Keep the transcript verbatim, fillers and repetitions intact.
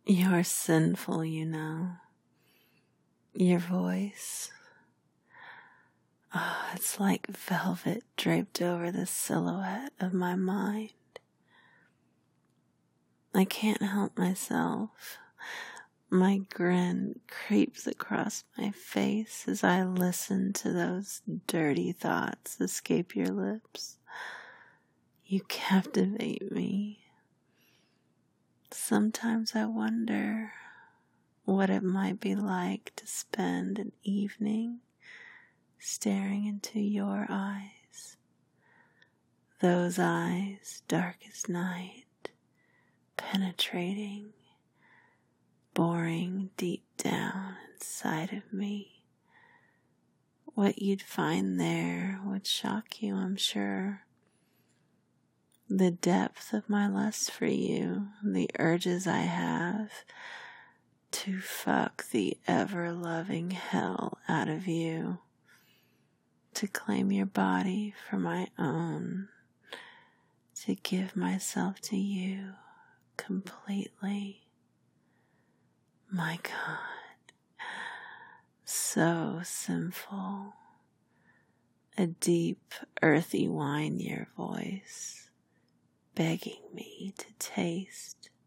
You're sinful, you know. Your voice, oh, it's like velvet draped over the silhouette of my mind. I can't help myself. My grin creeps across my face as I listen to those dirty thoughts escape your lips. You captivate me. Sometimes I wonder what it might be like to spend an evening staring into your eyes. Those eyes, dark as night, penetrating, boring deep down inside of me. What you'd find there would shock you, I'm sure. The depth of my lust for you, the urges I have to fuck the ever-loving hell out of you, to claim your body for my own, to give myself to you completely. My God, so sinful. A deep, earthy whine, your voice, begging me to taste.